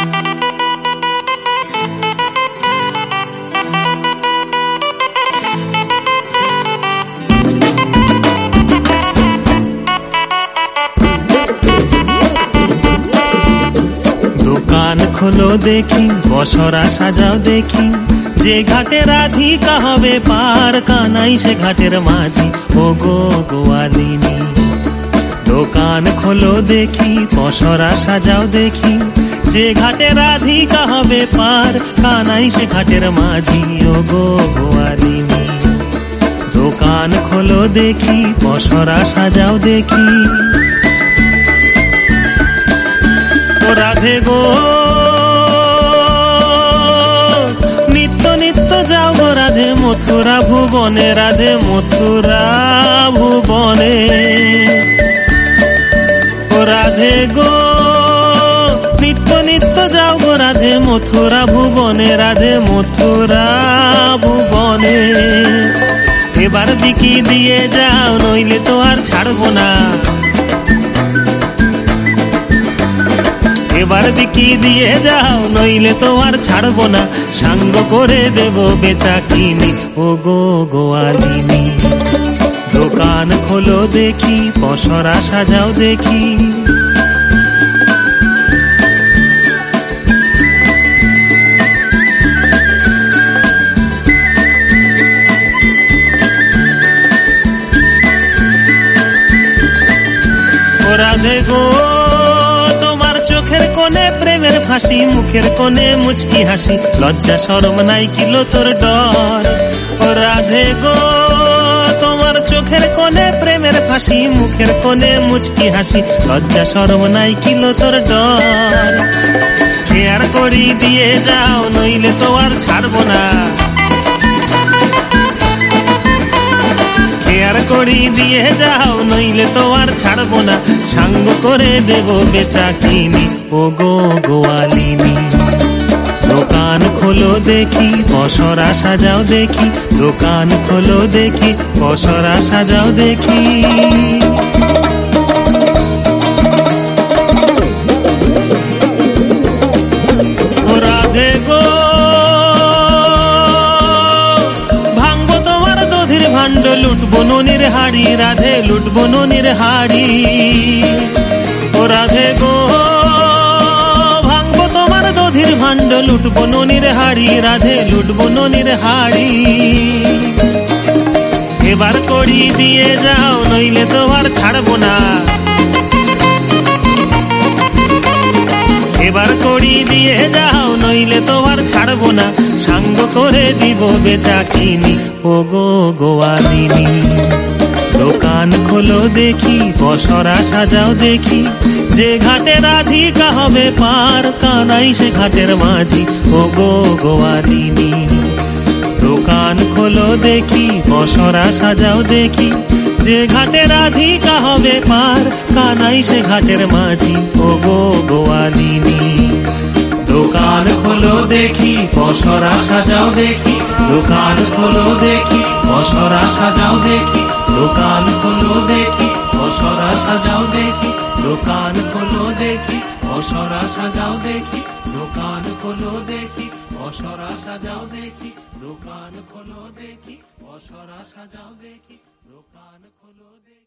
দোকান খোলো দেখি, বসরা সাজাও দেখি, যে ঘাটে রাধিকা হবে পার, কানাই সে ঘাটের মাঝি ও গো গোয়ালিনী। দোকান খোলো দেখি, বসরা সাজাও দেখি, যে ঘাটে রাধিকা হবে পার, কানাই সে ঘাটের মাঝি ও গো গোয়ালিনী। দোকান খোলো দেখি, বসরা সাজাও দেখি। ও রাধে গো নিত্য নিত্য যাও গো রাধে মথুরা ভুবনে, রাধে মথুরা ভুবনে। ও রাধে গো নিত্য নিত্য যাও গো রাধে মথুরা ভুবনে, রাধে মথুরা ভুবনে। এবার বিকি দিয়ে যাও, নইলে তো আর ছাড়বো না। এবার বিকি দিয়ে যাও, নইলে তো আর ছাড়বো না। সাঙ্গ করে দেব বেচা কিনি ও গো গোয়ালিনী। দোকান খোলো দেখি, বসরা সাজাও দেখি। ও রাধে গো চোখের কোণে প্রেমের ফাঁসি, মুখের কোণে মুচকি হাসি, লজ্জা শরম নাই কিলো তোর ডর। ও রাধে গো তোমার চোখের কোণে প্রেমের ফাঁসি, মুখের কোণে মুচকি হাসি, লজ্জা শরম নাই কিলো তোর ডর। খেয়ার করি দিয়ে যাও, নইলে তো আর ছাড়বো না। খেয়ার করি দিয়ে যাও, নইলে তো আর ছাড়বো না। সাঙ্গ করে দেব বেচা কিনি ও গো গোয়ালিনী। দোকান খোলো দেখি, বসরা সাজাও দেখি। দোকান খোলো দেখি, বসরা সাজাও দেখি। ও রাধে গো ভাণ্ড লুটবো ননির হাড়ি, রাধে লুটবো ননির হাড়ি। ও রাধে গো ভাঙবো তোমার দধির ভাণ্ড, লুটবো ননির হাড়ি, রাধে লুটবো ননির হাড়ি। এবার করি দিয়ে যাও, নইলে তো আর ছাড়বো না। এবার করি দিয়ে যাও, নইলে তো আর ছাড়বো না। সাঙ্গ করে দিব বেচা কিনি ও গো গোয়ালিনী। দোকান খোলো দেখি, বসরা সাজাও দেখি, যে ঘাটে রাধিকা হবে পার, কানাই সে ঘাটের মাঝি ও গো গোয়ালিনী। দোকান খোলো দেখি, বসরা সাজাও দেখি, যে ঘাটে রাধিকা হবে পার, কানাই সে ঘাটের মাঝি ও গো গোয়ালিনী। দোকান খোলো দেখি, বসরা সাজাও দেখি। দোকান খোলো দেখি, বসরা সাজাও দেখি। দোকান খোলো দেখি, বসরা সাজাও দেখি। দোকান খোলো দেখি, বসরা সাজাও দেখি। দোকান খোলো দেখি, বসরা সাজাও দেখি। দোকান খোলো দেখি, বসরা সাজাও দেখি। দোকান খোলো দেখি।